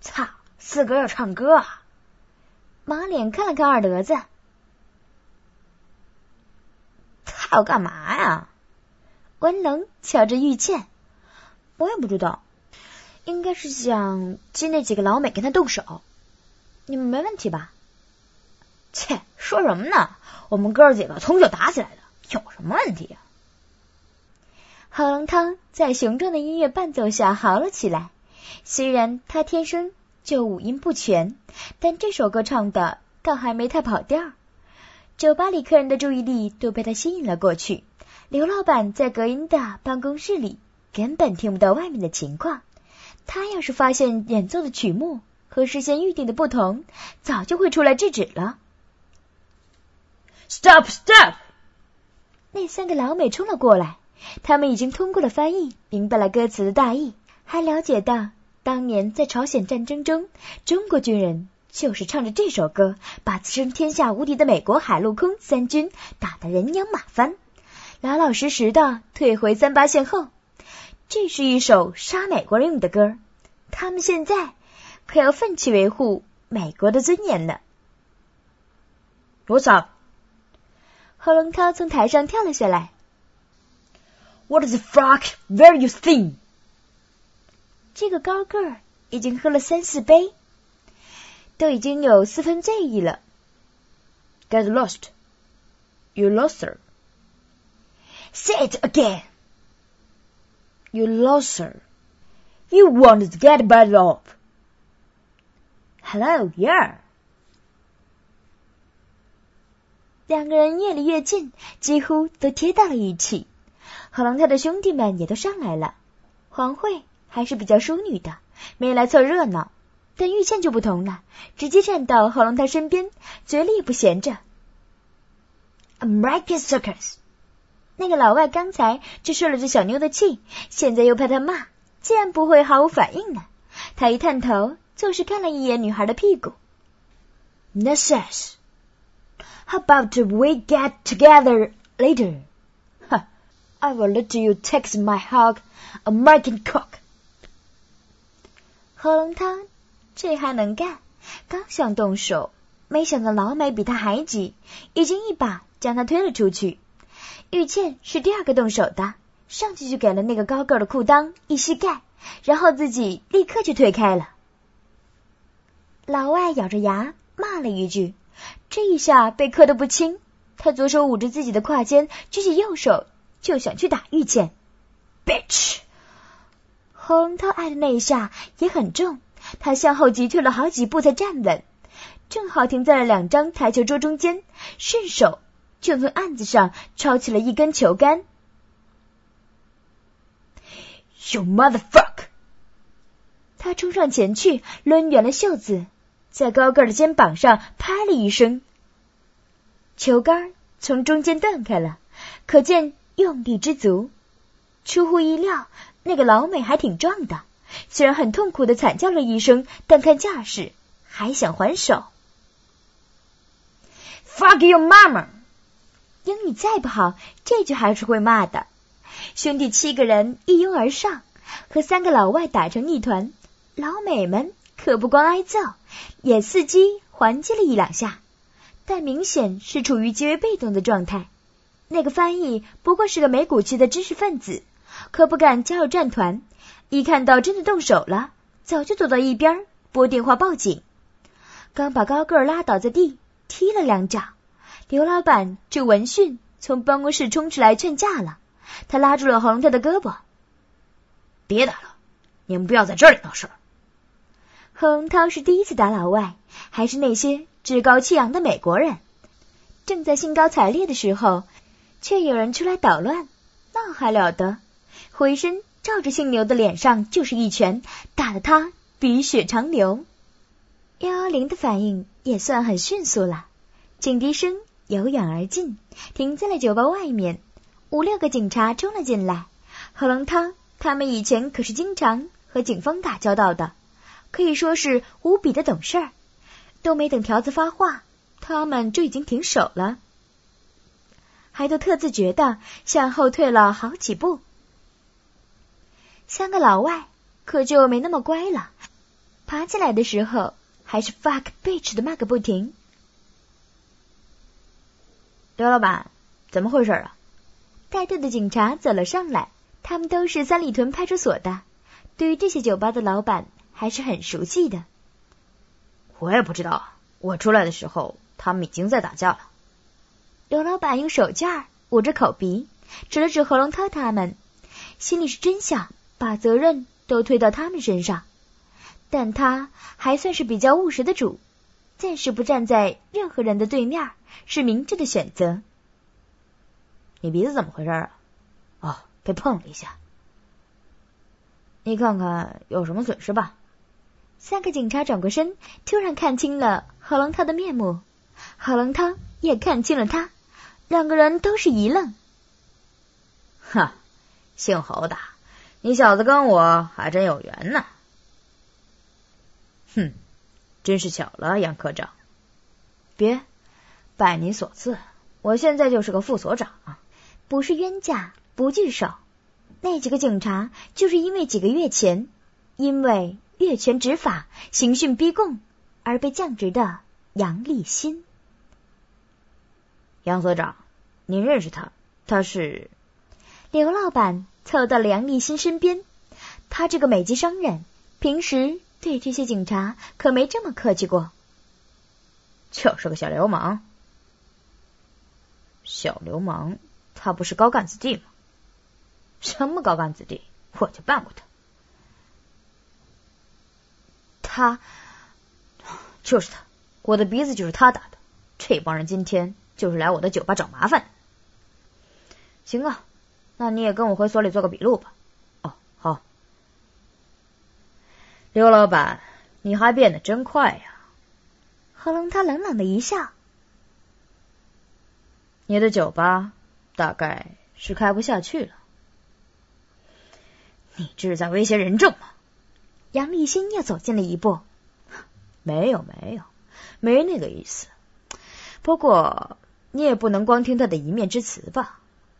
操，4个要唱歌啊！ 马脸看了看二德子， 他要干嘛呀？ 文龙瞧着玉倩， 我也不知道，应该是想激那几个老美跟他动手。你们没问题吧？切，说什么呢？我们哥几个从小打起来的，有什么问题呀？ 郝龙涛在雄壮的音乐伴奏下嚎了起来，虽然他天生就五音不全，但这首歌唱的倒还没太跑调。酒吧里客人的注意力都被他吸引了过去，刘老板在隔音的办公室里根本听不到外面的情况，他要是发现演奏的曲目和事先预定的不同，早就会出来制止了。 Stop! Stop! 那3个老美冲了过来，他们已经通过了翻译，明白了歌词的大意，还了解到当年在朝鲜战争中，中国军人就是唱着这首歌，把自称天下无敌的美国海陆空3军打得人仰马翻，老老实实的退回38线后。这是一首杀美国人用的歌，他们现在可要奋起维护美国的尊严了。 What's up？ 郝龙涛从台上跳了下来。 What the fuck? Where you think？ 这个高个儿已经喝了3、4杯，都已经有4分醉意了。 Get lost. You lost her. Say it again. You lost her. You wanted to get bad off. Hello, yeah. 2个人越离越近，几乎都贴到了一起。郝龙涛的兄弟们也都上来了。黄慧还是比较淑女的，没来凑热闹，但玉倩就不同了，直接站到郝龙涛身边，嘴里也不闲着。American Circus。那个老外刚才只受了这小妞的气，现在又怕他骂，自然不会毫无反应了。他一探头，就是看了一眼女孩的屁股。 Nurses, how about we get together later? Huh, I will let you text my hog, American cock. 郝龙涛这还能干，刚想动手，没想到老美比他还急，已经一把将他推了出去。玉倩是第2个动手的，上去就给了那个高个的裤裆一膝盖，然后自己立刻就退开了。老外咬着牙骂了一句，这一下被磕得不轻，他左手捂着自己的胯间，举起右手就想去打玉倩。Bitch！ 郝龙涛挨的那一下也很重，他向后急退了好几步才站稳，正好停在了2张台球桌中间，顺手就从案子上抄起了一根球杆。 You motherfucker！ 他冲上前去，抡圆了袖子，在高个的肩膀上拍了一声，球杆从中间断开了，可见用力之足。出乎意料，那个老美还挺壮的，虽然很痛苦的惨叫了一声，但看架势还想还手。 Fuck your mama！ 英语再不好，这句还是会骂的。兄弟7个人一拥而上，和3个老外打成一团。老美们可不光挨揍，也伺机还击了1、2下，但明显是处于极为被动的状态。那个翻译不过是个美股区的知识分子，可不敢加入战团，一看到真的动手了，早就躲到一边拨电话报警。刚把高个儿拉倒在地，踢了2脚，刘老板就闻讯从办公室冲出来劝架了，他拉住了郝龙涛的胳膊。 别打了，你们不要在这里闹事。 郝龙涛是第一次打老外，还是那些趾高气扬的美国人。正在兴高采烈的时候，却有人出来捣乱，那还了得，回身照着姓刘的脸上就是一拳，打得他鼻血长流。110的反应也算很迅速了，警笛声由远而近，停在了酒吧外面，5、6个警察冲了进来。郝龙涛他们以前可是经常和警方打交道的，可以说是无比的懂事儿，都没等条子发话，他们就已经停手了，还都特自觉地向后退了好几步。3个老外可就没那么乖了， 爬起来的时候还是 fuck bitch 的骂个不停。 刘老板，怎么回事啊？ 带队的警察走了上来，他们都是三里屯派出所的，对于这些酒吧的老板还是很熟悉的。 我也不知道，我出来的时候他们已经在打架了。 刘老板用手绢捂着口鼻，指了指何龙涛他们，心里是真想把责任都推到他们身上，但他还算是比较务实的主，暂时不站在任何人的对面是明智的选择。 你鼻子怎么回事啊？哦，被碰了一下。你看看有什么损失吧。 三个警察转过身，突然看清了何龙涛的面目，何龙涛也看清了他，两个人都是一愣。 哈，姓侯的，你小子跟我还真有缘呢。哼，真是巧了，杨科长。别，拜你所赐，我现在就是个副所长。 不是冤家不聚首，那几个警察就是因为几个月前因为越权执法、刑讯逼供而被降职的杨立新。 杨所长，您认识他？他是…… 刘老板凑到了杨立新身边，他这个美籍商人，平时对这些警察可没这么客气过。 就是个小流氓。小流氓？他不是高干子弟吗？什么高干子弟？我就办过他。他就是他，我的鼻子就是他打的。这帮人今天就是来我的酒吧找麻烦的。行啊，那你也跟我回所里做个笔录吧。哦，好。刘老板，你还变得真快呀。 何龙他冷冷的一笑。 你的酒吧大概是开不下去了。你这是在威胁人证吗？ 杨立新又走近了一步。 没有，没那个意思。不过你也不能光听他的一面之词吧？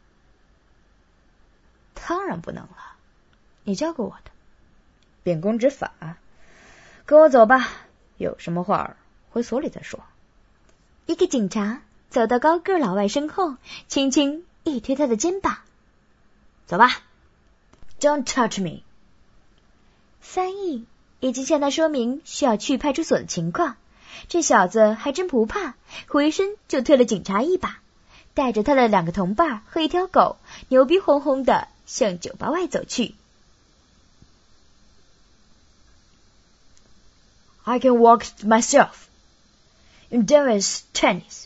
当然不能了，你教给我的。秉公执法，跟我走吧，有什么话回所里再说。 一个警察走到高个老外身后，轻轻一推他的肩膀。 走吧。Don't touch me。 翻译已经向他说明需要去派出所的情况，这小子还真不怕，回身就推了警察一把，带着他的两个同伴和一条狗，牛逼哄哄的向酒吧外走去。 I can walk myself. In Davis tennis.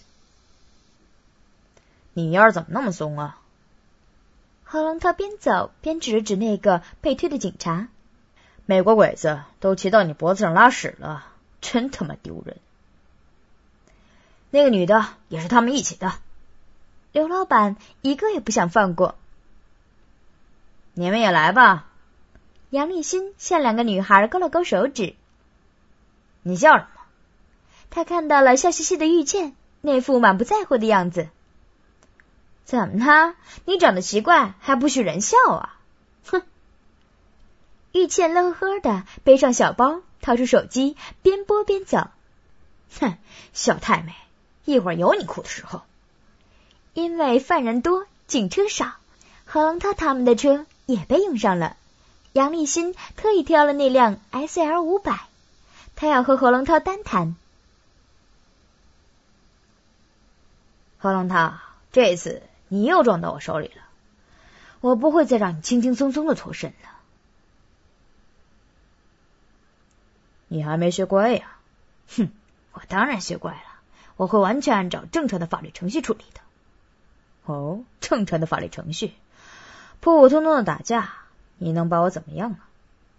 你腰怎么那么松啊？ 何龙他边走边指了指那个被推的警察。 美国鬼子都骑到你脖子上拉屎了，真他妈丢人。那个女的也是他们一起的。 刘老板一个也不想放过。 你们也来吧。 杨立新向两个女孩勾了勾手指。 你笑什么？ 他看到了笑嘻嘻的玉倩，那副满不在乎的样子。 怎么了？你长得奇怪还不许人笑啊？ 哼！玉倩乐呵呵的背上小包，掏出手机，边拨边走。 哼，小太妹，一会儿有你哭的时候。 因为犯人多，警车少，何龙涛他们的车也被用上了。杨立新特意挑了那辆 SL500，他要和何龙涛单谈。 何龙涛，这次你又撞到我手里了，我不会再让你轻轻松松的脱身了。你还没学乖呀？哼，我当然学乖了，我会完全按照正常的法律程序处理的。哦，正常的法律程序？普普通通的打架，你能把我怎么样啊？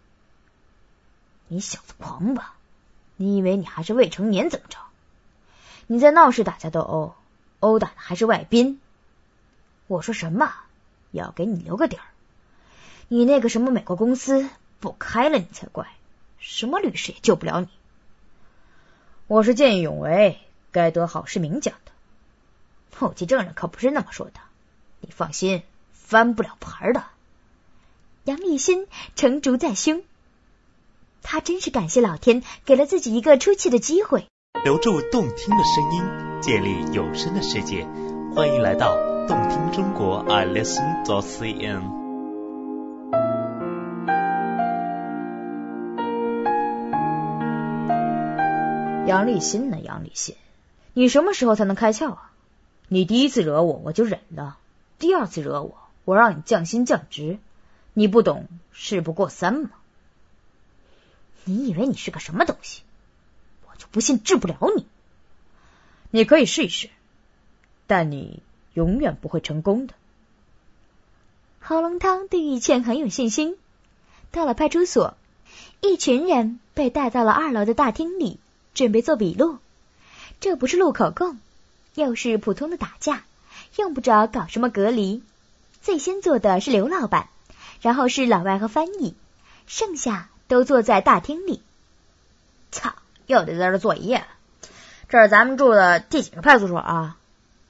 你小子狂吧？你以为你还是未成年怎么着？你在闹市打架斗殴，殴打的还是外宾。我说什么？要给你留个底儿。你那个什么美国公司不开了你才怪，什么律师也救不了你。我是见义勇为，该得好市民奖的。后继证人可不是那么说的，你放心，翻不了盘的。 杨立新成竹在胸。 他真是感谢老天给了自己一个出气的机会。 留住动听的声音，建立有声的世界。欢迎来到动听中国 iListen.cn。 杨立新呢？杨立新，你什么时候才能开窍啊？你第一次惹我，我就忍了；第二次惹我，我让你降薪降职。你不懂事不过三吗？你以为你是个什么东西？我就不信治不了你。你可以试一试，但你永远不会成功的。 郝龙汤对玉倩很有信心。到了派出所，一群人被带到了2楼的大厅里，准备做笔录。这不是录口供，又是普通的打架，用不着搞什么隔离。最先做的是刘老板，然后是老外和翻译，剩下都坐在大厅里。 操，又得在这坐一夜。这是咱们住的第几个派出所啊？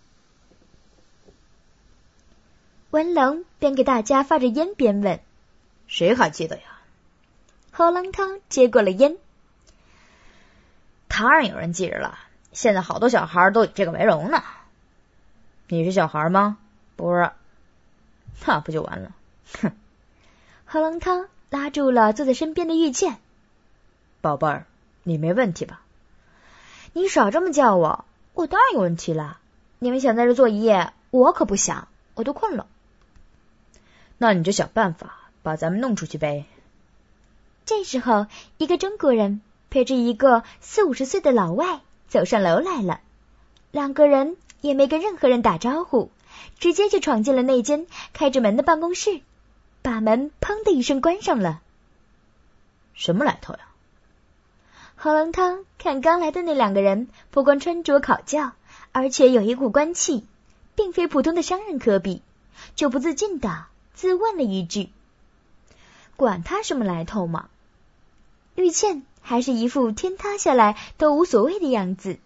文龙边给大家发着烟边问： 谁还记得呀？ 郝龙汤接过了烟。 当然有人记着了，现在好多小孩都以这个为荣呢。你是小孩吗？不是。那不就完了？哼！ 郝龙汤拉住了坐在身边的玉倩。 宝贝儿，你没问题吧？你少这么叫我，我当然有问题了。你们想在这坐一夜，我可不想，我都困了。那你就想办法把咱们弄出去呗。 这时候，一个中国人陪着一个40-50岁的老外走上楼来了。2个人也没跟任何人打招呼，直接就闯进了那间开着门的办公室，把门砰的一声关上了。 什么来头呀？ 郝龙汤看刚来的那2个人，不光穿着考究，而且有一股官气，并非普通的商人可比，就不自禁的自问了一句：管他什么来头嘛。玉倩还是一副天塌下来都无所谓的样子。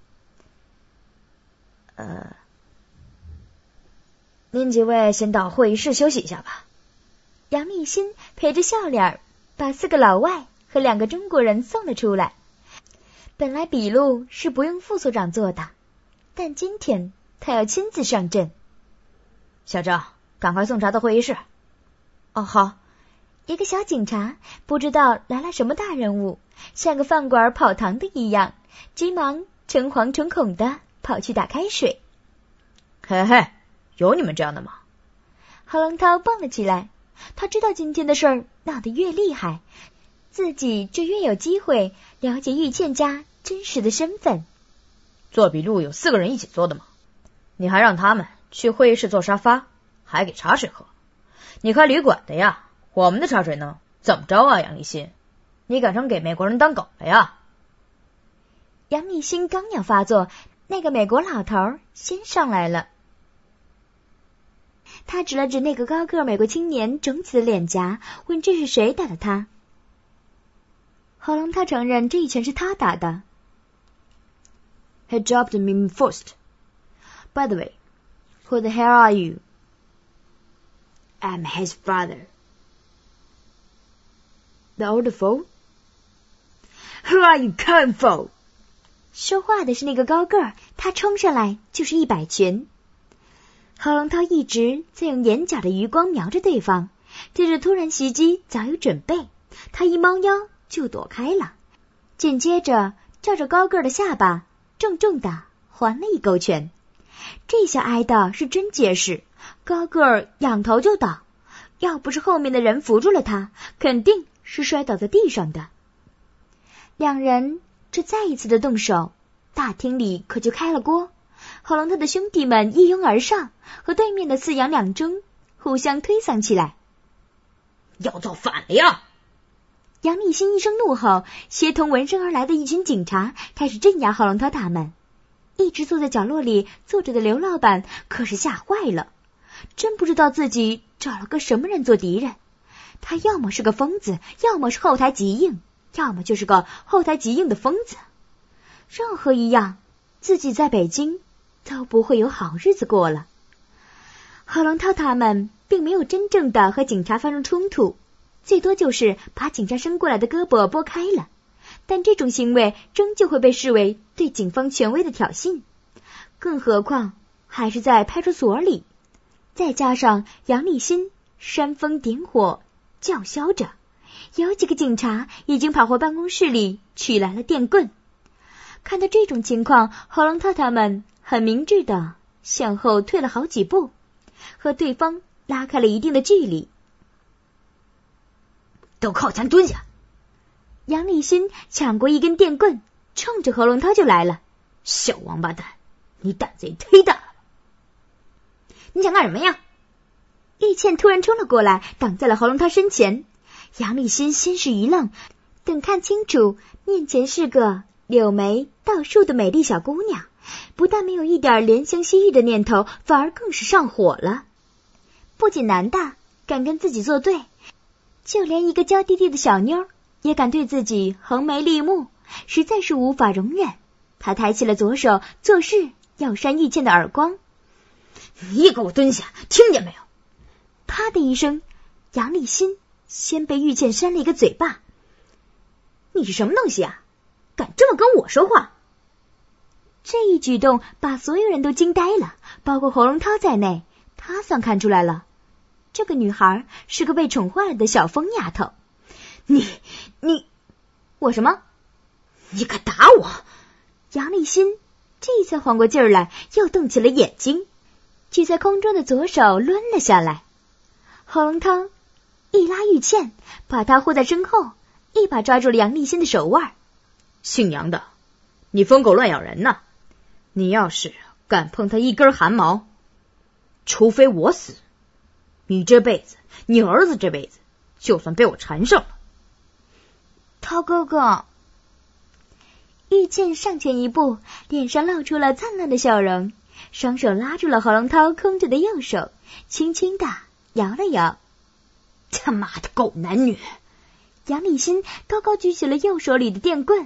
您几位先到会议室休息一下吧。 杨立新陪着笑脸把4个老外和2个中国人送了出来。本来笔录是不用副所长做的，但今天他要亲自上阵。 小郑，赶快送茶到会议室。 哦，好。一个小警察不知道来了什么大人物，像个饭馆跑堂的一样，急忙诚惶诚恐的跑去打开水。 嘿嘿，有你们这样的吗？ 郝龙涛蹦了起来，他知道今天的事儿闹得越厉害，自己就越有机会了解玉倩家真实的身份。 做笔录有4个人一起做的吗？你还让他们去会议室坐沙发，还给茶水喝。你开旅馆的呀，我们的茶水呢？怎么着啊，杨立新？你改成给美国人当狗了呀？ 杨立新刚要发作，那个美国老头先上来了。他指了指那个高个美国青年肿起的脸颊，问这是谁打的他。郝龙他承认这一拳是他打的。 He dropped me first. By the way, who the hell are you? I'm his father. The old fool? Who are you coming for? 说话的是那个高个儿，他冲上来就是100拳。郝龙涛一直在用眼角的余光瞄着对方，对着突然袭击早有准备，他一猫腰就躲开了，紧接着照着高个儿的下巴重重的还了一勾拳。这下挨的是真结实，高个儿仰头就倒，要不是后面的人扶住了他，肯定是摔倒在地上的。2人这再一次的动手，大厅里可就开了锅。郝龙他的兄弟们一拥而上，和对面的4杨2中互相推搡起来。 要造反了呀！ 杨立新一声怒吼，协同闻声而来的一群警察开始镇压郝龙涛他们。一直坐在角落里坐着的刘老板可是吓坏了，真不知道自己找了个什么人做敌人。他要么是个疯子，要么是后台极硬，要么就是个后台极硬的疯子。任何一样，自己在北京都不会有好日子过了。郝龙涛他们并没有真正的和警察发生冲突， 最多就是把警察伸过来的胳膊拨开了，但这种行为仍旧会被视为对警方权威的挑衅，更何况还是在派出所里，再加上杨立新煽风点火叫嚣着，有几个警察已经跑回办公室里取来了电棍。看到这种情况，侯龙涛他们很明智地向后退了好几步，和对方拉开了一定的距离。 都靠前蹲下！ 杨立新抢过一根电棍，冲着侯龙涛就来了。 小王八蛋，你胆子也忒大了！ 你想干什么呀？ 玉倩突然冲了过来，挡在了侯龙涛身前。杨立新先是一愣，等看清楚，面前是个柳眉倒竖的美丽小姑娘，不但没有一点怜香惜玉的念头，反而更是上火了。不仅男的敢跟自己作对，就连一个娇滴滴的小妞也敢对自己横眉立目，实在是无法容忍。他抬起了左手，作势要扇玉倩的耳光。 你给我蹲下，听见没有？ 啪的一声，杨立新先被玉倩扇了一个嘴巴。 你是什么东西啊？敢这么跟我说话？ 这一举动把所有人都惊呆了，包括侯龙涛在内。他算看出来了，这个女孩是个被宠坏了的小疯丫头。 你我什么？ 你敢打我？ 杨立新这才缓过劲儿来，又瞪起了眼睛，举在空中的左手抡了下来。侯龙涛一拉玉倩，把她护在身后，一把抓住了杨立新的手腕。 姓杨的，你疯狗乱咬人呢！你要是敢碰他一根汗毛，除非我死，你这辈子，你儿子这辈子，就算被我缠上了。 涛哥哥， 玉倩上前一步，脸上露出了灿烂的笑容，双手拉住了侯龙涛空着的右手，轻轻地摇了摇。 他妈的狗男女！ 杨立新高高举起了右手里的电棍。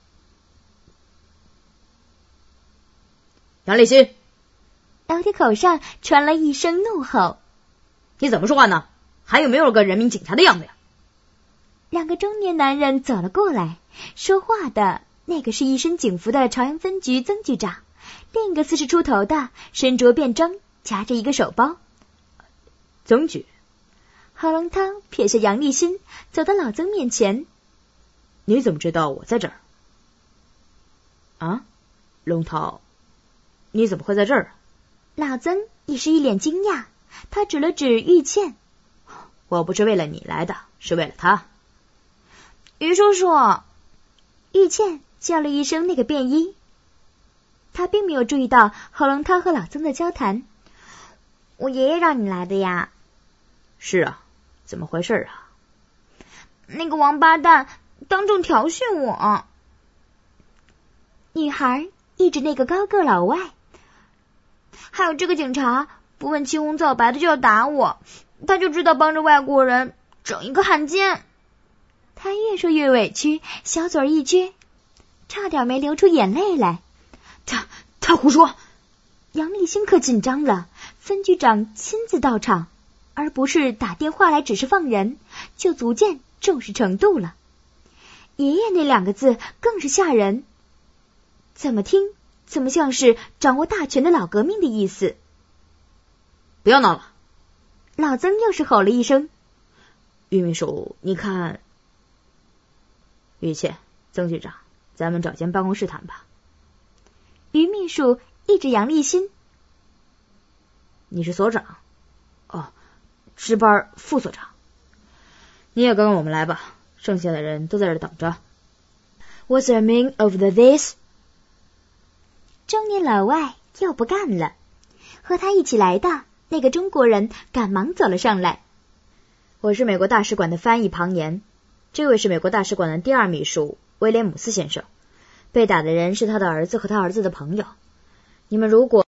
杨立新， 楼梯口上传来一声怒吼： 你怎么说话呢？还有没有个人民警察的样子呀？ 两个中年男人走了过来，说话的那个是一身警服的朝阳分局曾局长，另一个40出头的身着便装，夹着一个手包。 曾局。 侯龙涛撇下杨立新，走到老曾面前。 你怎么知道我在这儿？啊，龙涛，你怎么会在这儿？ 老曾也是一脸惊讶，他指了指玉倩。 我不是为了你来的，是为了他。 于叔叔。 玉倩叫了一声那个便衣。他并没有注意到侯龙涛和老曾的交谈。 我爷爷让你来的呀。 是啊，怎么回事啊？ 那个王八蛋当众调训我。 女孩一指那个高个老外。 还有这个警察不问青红皂白的就要打我，他就知道帮着外国人整一个汉奸。 他越说越委屈，小嘴一撅，差点没流出眼泪来。 他胡说！ 杨立新可紧张了，分局长亲自到场，而不是打电话来指示放人，就足见重视程度了。爷爷那2个字更是吓人，怎么听怎么像是掌握大权的老革命的意思。 不要闹了！ 老曾又是吼了一声。 于秘书，你看。玉倩，曾局长，咱们找间办公室谈吧。 于秘书一指杨立新。 你是所长？哦，值班副所长。你也跟我们来吧，剩下的人都在这等着。What's the meaning of this？ 中年老外又不干了，和他一起来的那个中国人赶忙走了上来。 我是美国大使馆的翻译庞岩，这位是美国大使馆的第2秘书威廉姆斯先生，被打的人是他的儿子和他儿子的朋友。你们如果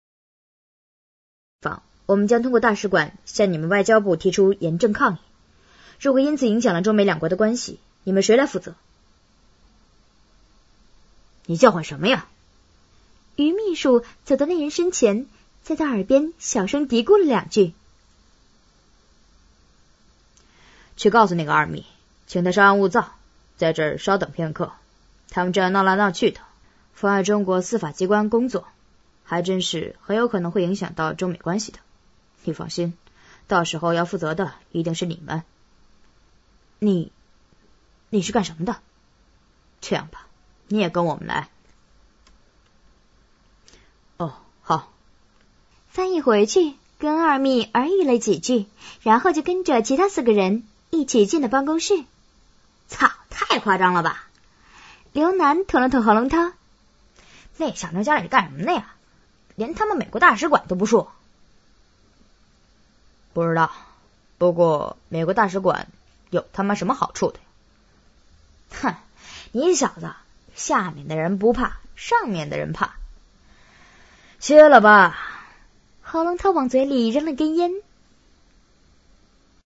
我们将通过大使馆向你们外交部提出严正抗议，如果因此影响了中美2国的关系，你们谁来负责？你叫唤什么呀？ 于秘书走到那人身前，在他耳边小声嘀咕了2句。 去告诉那个二秘，请他稍安勿躁，在这儿稍等片刻。他们这样闹来闹去的，妨碍中国司法机关工作，还真是很有可能会影响到中美关系的。你放心，到时候要负责的一定是你们。你是干什么的？这样吧，你也跟我们来。哦，好。 翻译回去跟二秘耳语了几句，然后就跟着其他4个人一起进了办公室。 操，太夸张了吧！ 刘楠捅了捅喉咙涛， 那小妞家里是干什么的呀？连他们美国大使馆都不说。 不知道，不过美国大使馆有他妈什么好处的呀？ 哼，你小子，下面的人不怕，上面的人怕。 歇了吧。 喉咙涛往嘴里扔了根烟，